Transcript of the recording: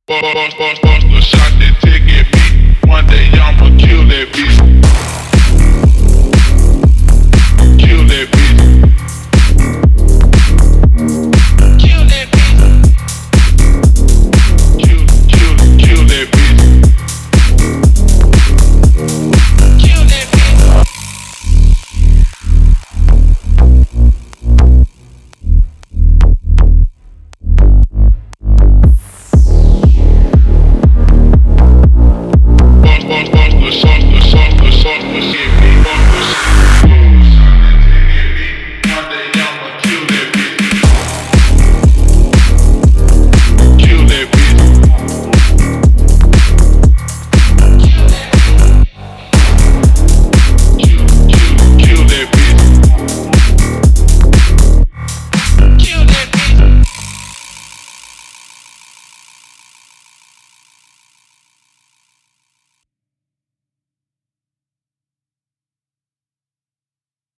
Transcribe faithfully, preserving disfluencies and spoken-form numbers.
Bust, bust, bust the shot that ticket beat. One day I'ma kill that bitch.